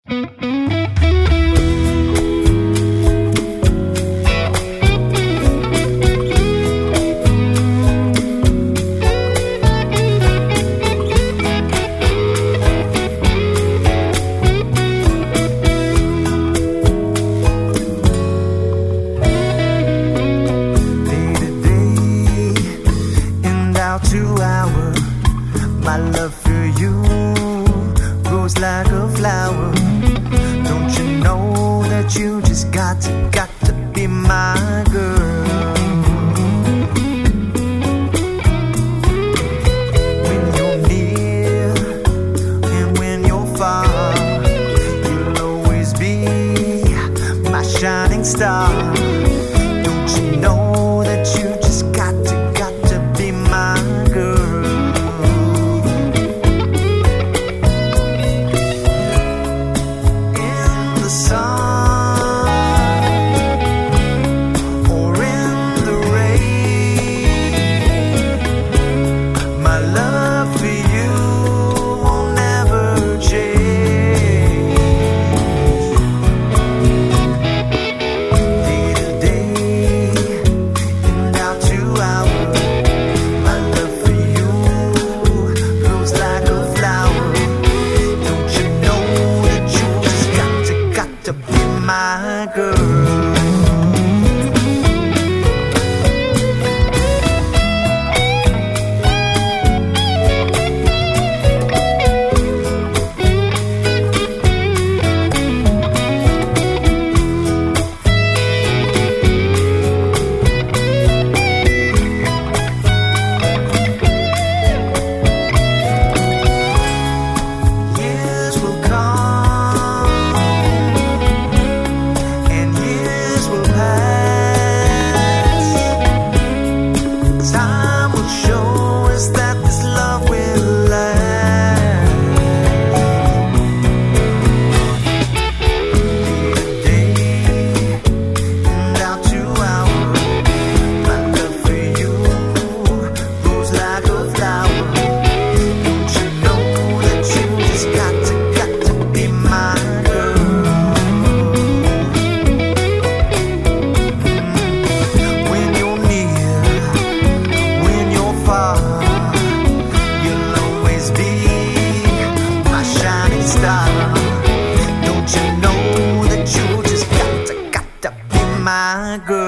My love for you grows like a flower. Don't you know that you just got to be my girl? When you're near and when you're far, you'll always be my shining star. Don't you know that you just got to be my girl? My girl. Don't you know that you just got to be my girl?